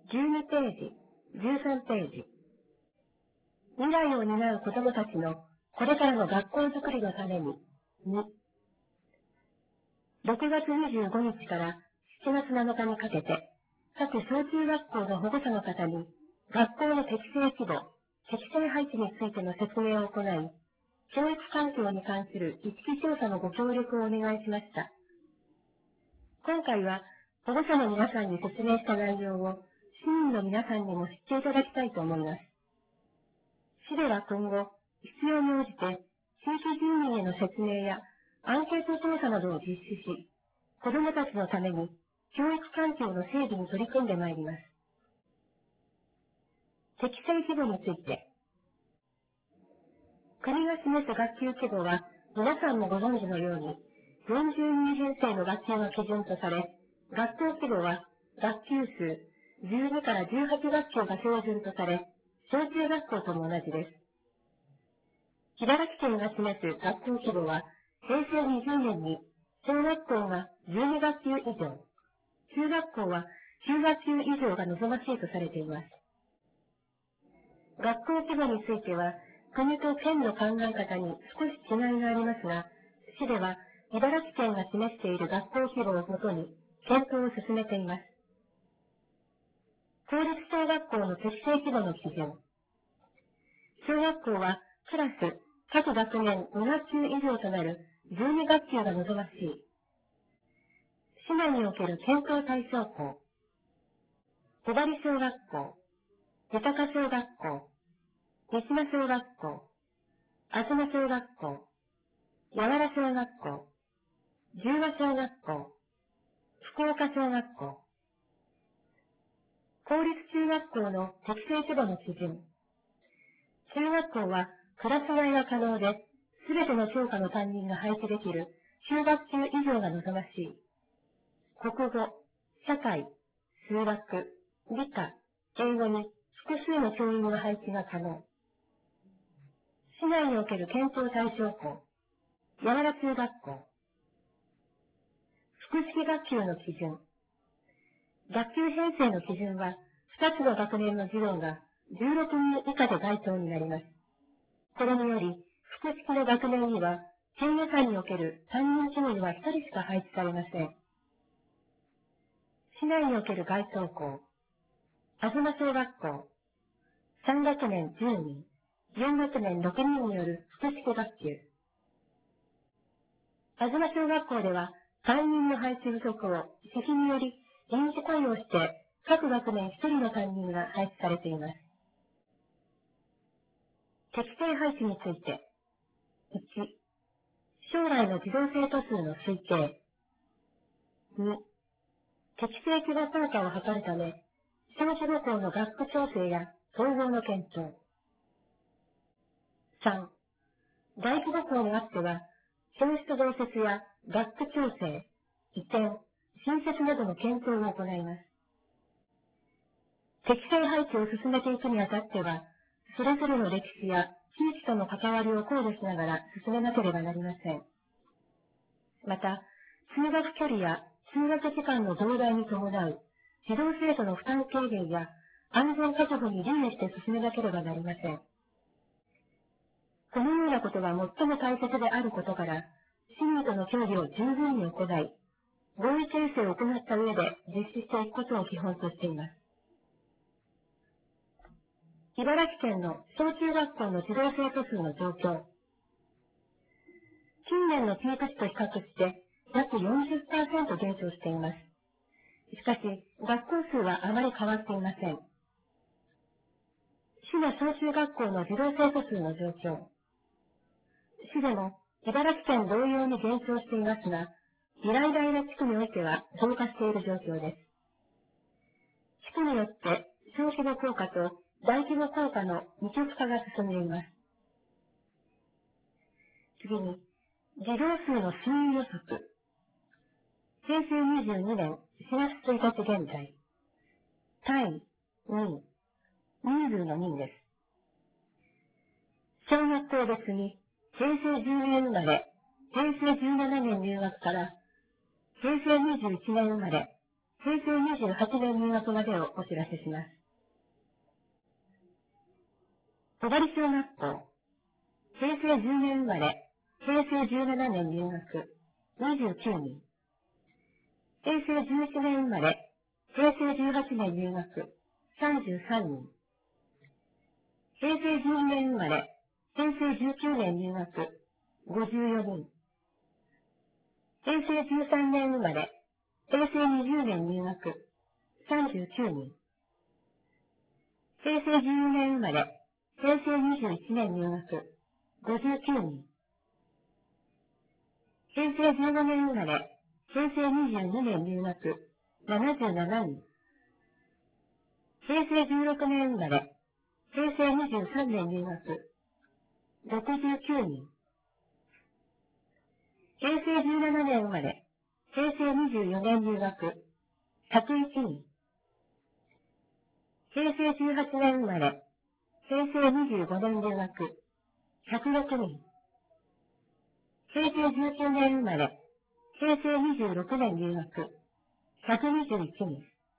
12ページ、13ページ。未来を担う子供たちのこれからの学校づくりのために、2。6月25日から7月7日にかけて、各小中学校の保護者の方に、学校の適正規模、適正配置についての説明を行い、教育環境に関する意識調査のご協力をお願いしました。今回は、保護者の皆さんに説明した内容を、市民の皆さんにも知っていただきたいと思います。市では今後、必要に応じて、地域住民への説明やアンケート調査などを実施し、子どもたちのために教育環境の整備に取り組んでまいります。適正規模について、国が示す学級規模は、皆さんもご存知のように、40人編成の学級が基準とされ、学校規模は学級数12から18学級が標準とされ、小中学校とも同じです。茨城県が示す学校規模は、平成20年に小学校が12学級以上、中学校は9学級以上が望ましいとされています。学校規模については、国と県の考え方に少し違いがありますが、市では茨城県が示している学校規模をもとに検討を進めています。公立小学校の適正規模の基準。小学校はクラス、各学年5学級以上となる12学級が望ましい。市内における検討対象校。小針小学校、豊小学校、三島小学校、東小学校、八原小学校、十和小学校、福岡小学校。公立中学校の適正規模の基準。中学校はクラス替えが可能で、すべての教科の担任が配置できる9学級以上が望ましい。国語、社会、数学、理科、英語に複数の教員の配置が可能。市内における検討対象校。八原中学校。複式学級の基準。学級編成の基準は、2つの学年の児童が16人以下で該当になります。これにより、複式の学年には、県予算における担任教員は1人しか配置されません。市内における該当校。東小学校。3学年10人、4学年6人による複式学級。東小学校では、担任の配置不足を席により臨時雇用して、各学年1人の担任が配置されています。適正配置について。1、将来の児童生徒数の推計。2、適正規模効果を図るため、小規模校の学区調整や統合の検討。3、大規模校にあっては、教室増設や学区調整、移転、新設などの検討を行います。適正配置を進めていくにあたっては、それぞれの歴史や地域との関わりを考慮しながら進めなければなりません。また、通学距離や通学時間の増大に伴う児童生徒の負担軽減や安全確保に留意して進めなければなりません。このようなことが最も大切であることから、市民との協議を十分に行い、合意形成を行った上で実施していくことを基本としています。茨城県の小中学校の児童生徒数の状況。近年のピーク時と比較して約 40% 減少しています。しかし、学校数はあまり変わっていません。市の小中学校の児童生徒数の状況。市でも茨城県同様に減少していますが、依頼平地区においては増加している状況です。地区によって小規模効果と大規模効果の二極化が進んでいます。次に、児童数の推移予測。平成22年4月1日現在。単位、人、人数の人です。小学校別に、平成10年生まれ、平成17年入学から、平成21年生まれ、 平成28年入学までをお知らせします。小針小学校、平成10年生まれ、平成17年入学、29人。平成11年生まれ、平成18年入学、33人。平成12年生まれ、平成19年入学、54人。平成13年生まれ、平成20年入学、39人。平成14年生まれ、平成21年入学、59人。平成15年生まれ、平成22年入学、77人。平成16年生まれ、平成23年入学、69人。平成17年生まれ、平成24年入学、101人。平成18年生まれ、平成25年入学、106人。平成19年生まれ、平成26年入学、121人。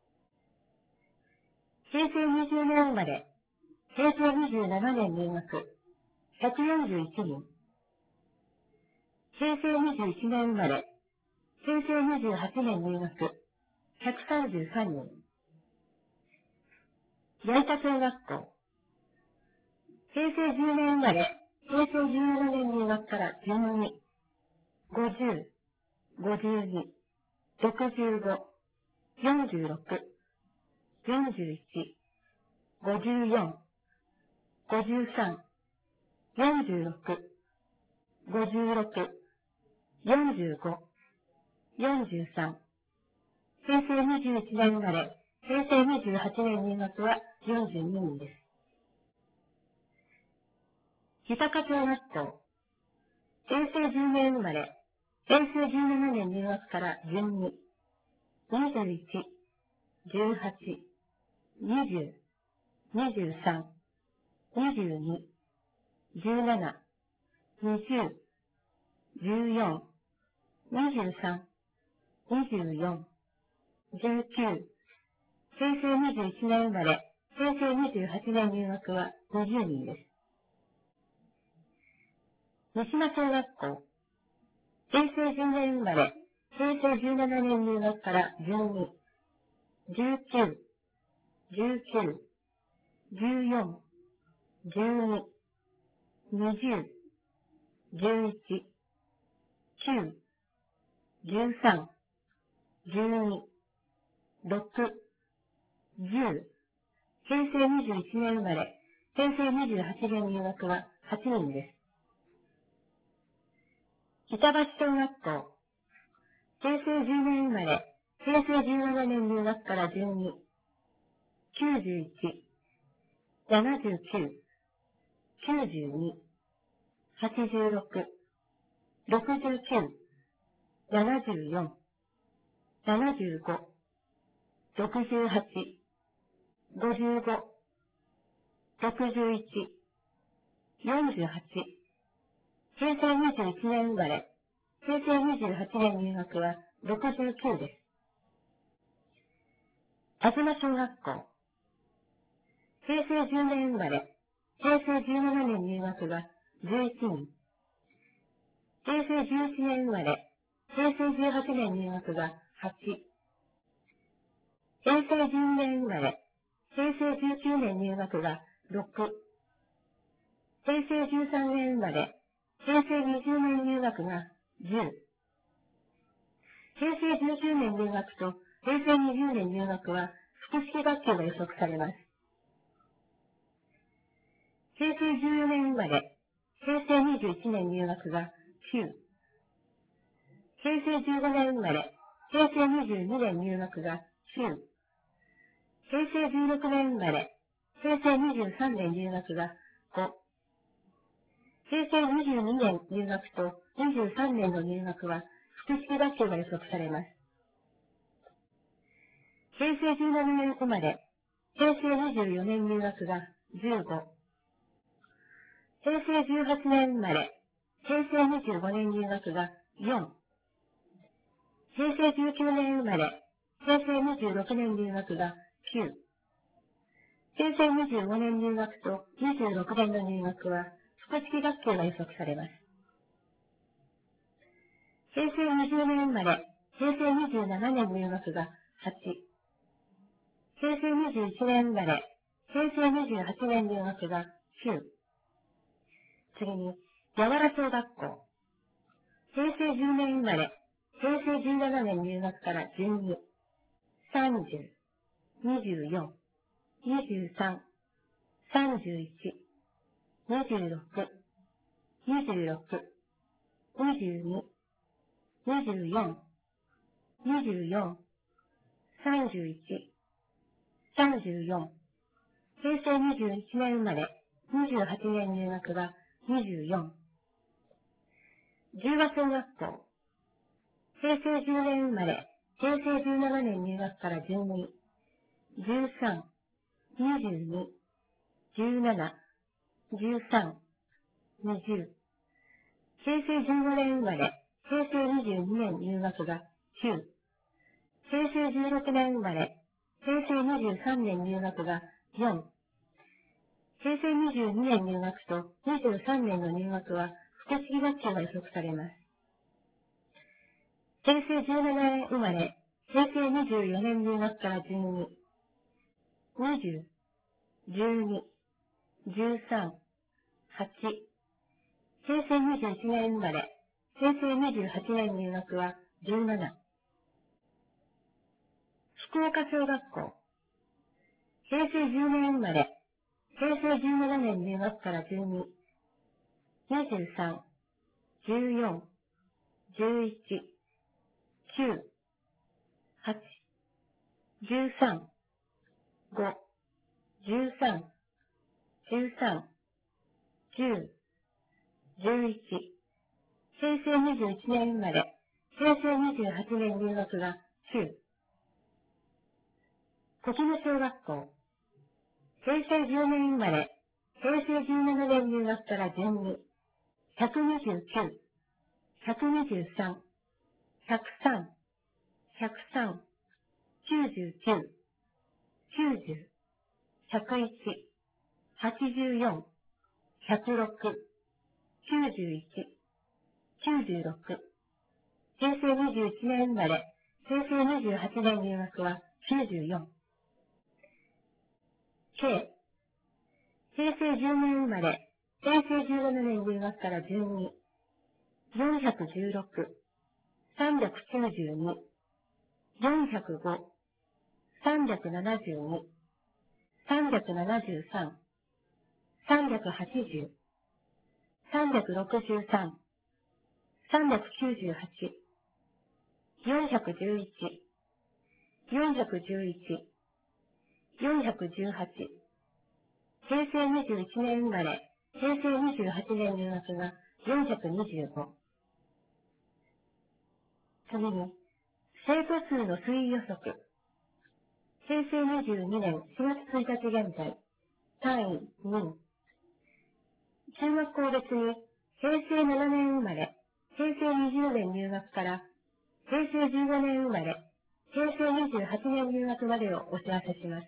平成20年生まれ、平成27年入学、141人。平成21年生まれ、平成28年入学、133人。矢板小学校、平成10年生まれ、平成17年入学から順に、50、52、65、46、41、54、53、46、56、45、43。平成21年生まれ、平成28年入学は42人です。日高小学校、平成10年生まれ、平成17年入学から順に、21、18、20、23、22、17、20、14、23、24、19、平成21年生まれ、平成28年入学は50人です。三島小学校、平成10年生まれ、平成17年入学から順に、19、19、14、12、20、11、9、13、12、6、10、平成21年生まれ、平成28年入学は8人です。板橋小学校、平成10年生まれ、平成17年入学から順に、91、79、92、86、69、74、75、68、55、61、48、平成21年生まれ、平成28年入学は69です。東小学校、平成10年生まれ、平成17年入学が11人。平成11年生まれ、平成18年入学が8。平成12年生まれ、平成19年入学が6。平成13年生まれ、平成20年入学が10。平成19年入学と平成20年入学は複式学級が予測されます。平成14年生まれ、平成21年入学が9。平成15年生まれ、平成22年入学が9。平成16年生まれ、平成23年入学が5。平成22年入学と23年の入学は複式学級が予測されます。平成17年生まれ、平成24年入学が15。平成18年生まれ、平成25年入学が4。平成19年生まれ、 平成26年入学が9、平成25年入学と26年の入学は、複式学級が予測されます。平成20年生まれ、平成27年入学が8、平成21年生まれ、平成28年入学が9、次に、柔ら小学校。平成10年生まれ、平成17年入学から12、30、24、23、31、26、26、22、24、24、31、34、平成21年生まれ、28年入学が24、十和小学校。平成10年生まれ、平成17年入学から12、13、22、17、13、20。平成15年生まれ、平成22年入学が9。平成16年生まれ、平成23年入学が4。平成22年入学と23年の入学は複式学級が予測されます。平成17年生まれ、平成24年入学から12、20、12、13、8、平成21年生まれ、平成28年入学は17。福岡小学校。平成10年生まれ、平成17年入学から12、23、14、11、9、8、13、5、13、13、10、11、平成21年生まれ、平成28年入学が9、小木野小学校。平成10年生まれ、平成17年入学から順に、129、123、103、103、99、90、101、84、106、91、96、平成21年生まれ、平成28年入学は94、K、平成10年生まれ、平成17年入学から順に、416、392、405、372、373、380、363、398、411、411、418、平成21年生まれ、平成28年入学が425。次に、生徒数の推移予測。平成22年4月1日現在、単位2。中学校別に、平成7年生まれ、平成20年入学から、平成15年生まれ、平成28年入学までをお知らせします。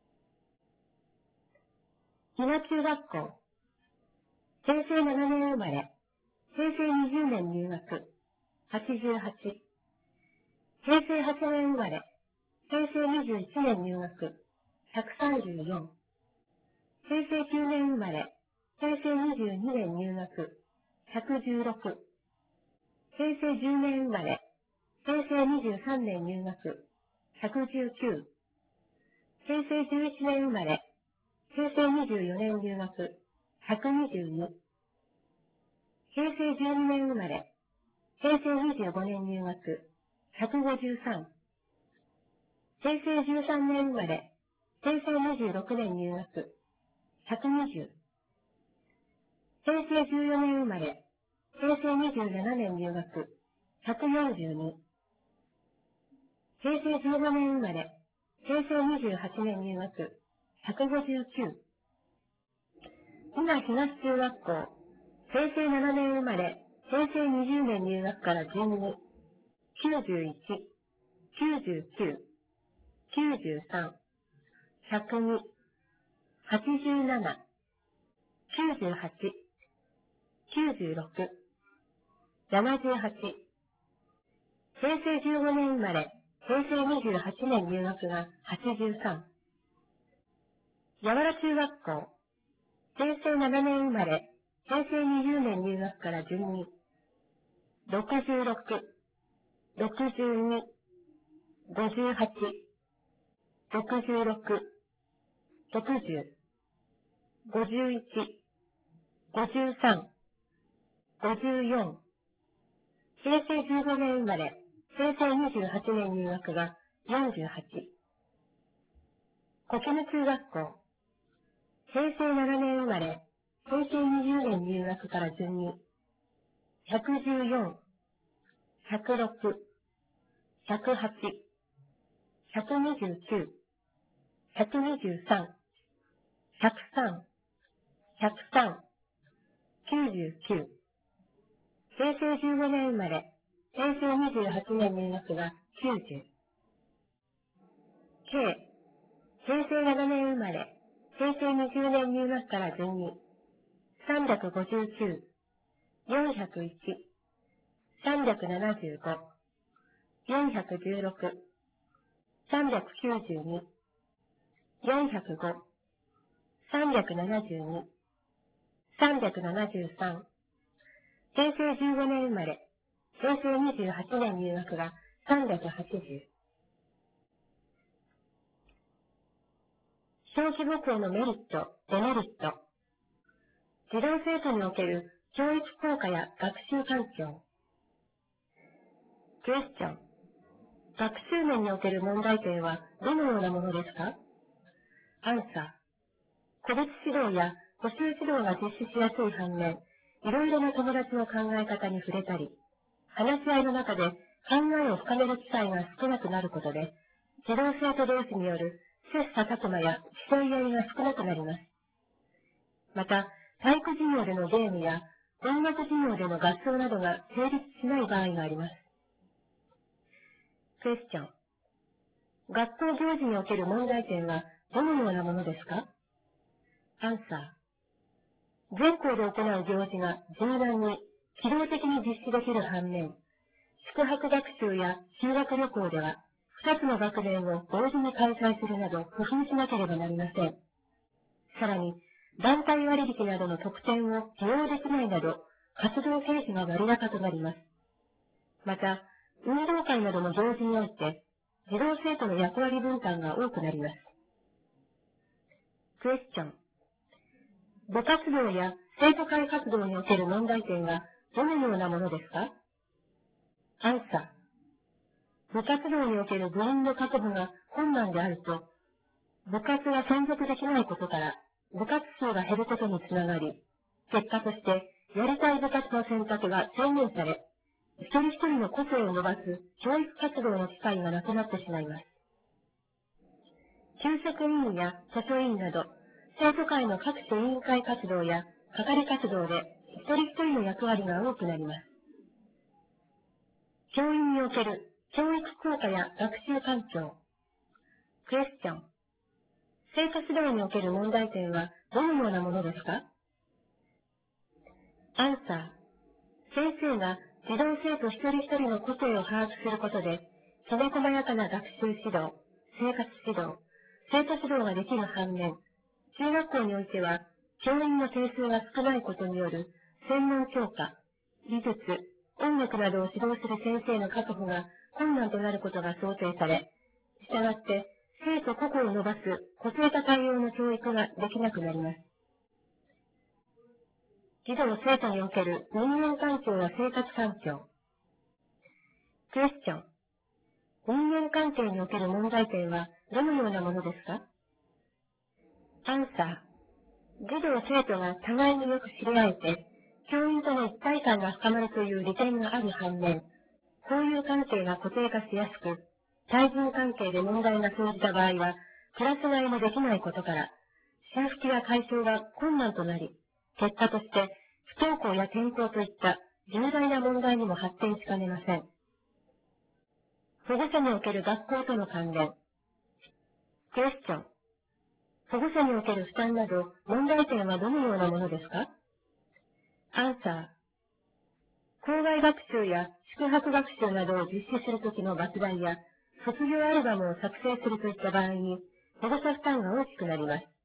比嘉中学校。平成7年生まれ、平成20年入学、88。平成8年生まれ、平成21年入学、134。平成9年生まれ、平成22年入学、116。平成10年生まれ、平成23年入学、119。平成11年生まれ、平成24年入学、122。平成12年生まれ、平成25年入学、153。平成13年生まれ、平成26年入学、120。平成14年生まれ、平成27年入学、142。平成15年生まれ、平成28年入学、159。今東中学校、平成7年生まれ、平成20年入学から順に、91、99、 93、102、87、98、96、78、平成15年生まれ、平成28年入学が83、柔ら中学校、平成7年生まれ、平成20年入学から順に、66、62、58、66、60、51、53、54、平成15年生まれ、平成28年入学が48、小絹中学校、平成7年生まれ、平成20年入学から順に、114、106、108、129、123、103、103、99、平成15年生まれ、平成28年入学が90、K、平成7年生まれ、平成20年入学から順に、359、401、375、416、392、405、372、373、平成15年生まれ、平成28年入学が380。小規模校のメリット、デメリット。児童生徒における教育効果や学習環境。クエスチョン。学習面における問題点はどのようなものですか？アンサー。個別指導や補習指導が実施しやすい反面、いろいろな友達の考え方に触れたり、話し合いの中で考えを深める機会が少なくなることで、児童生徒同士による切磋琢磨や競い合いが少なくなります。また、体育授業でのゲームや音楽授業での合奏などが成立しない場合があります。クエスチョン。学校行事における問題点はどのようなものですか？アンサー。全校で行う行事が柔軟に、機動的に実施できる反面、宿泊学習や修学旅行では、2つの学年を同時に開催するなど工夫しなければなりません。さらに、団体割引などの特典を利用できないなど、活動経費が割高となります。また、運動会などの行事において、児童生徒の役割分担が多くなります。クエスチョン。部活動や生徒会活動における問題点はどのようなものですか？アンサー。部活動における部員の確保が困難であると、部活が存続できないことから、部活数が減ることにつながり、結果として、やりたい部活の選択が制限され、一人一人の個性を伸ばす教育活動の機会がなくなってしまいます。給食委員や図書委員など、生徒会の各種委員会活動や係活動で一人一人の役割が多くなります。教員における教育効果や学習環境。クエスチョン。生徒指導における問題点はどのようなものですか？アンサー。先生が児童生徒一人一人の個性を把握することで、きめ細やかな学習指導、生活指導、生徒指導ができる反面、中学校においては、教員の定数が少ないことによる専門教科、美術、音楽などを指導する先生の確保が困難となることが想定され、したがって生徒個々を伸ばす個性化対応の教育ができなくなります。児童生徒における人間環境や生活環境。クエスチョン。人間関係における問題点はどのようなものですか？アンサー。児童生徒が互いによく知り合えて、教員との一体感が深まるという利点がある反面、交友関係が固定化しやすく、対人関係で問題が生じた場合は、クラス替えもできないことから、修復や解消が困難となり、結果として不登校や転校といった重大な問題にも発展しかねません。保護者における学校との関連。 クエスチョン。保護者における負担など、問題点はどのようなものですか？アンサー。校外学習や宿泊学習などを実施するときの莫大や、卒業アルバムを作成するといった場合に、保護者負担が大きくなります。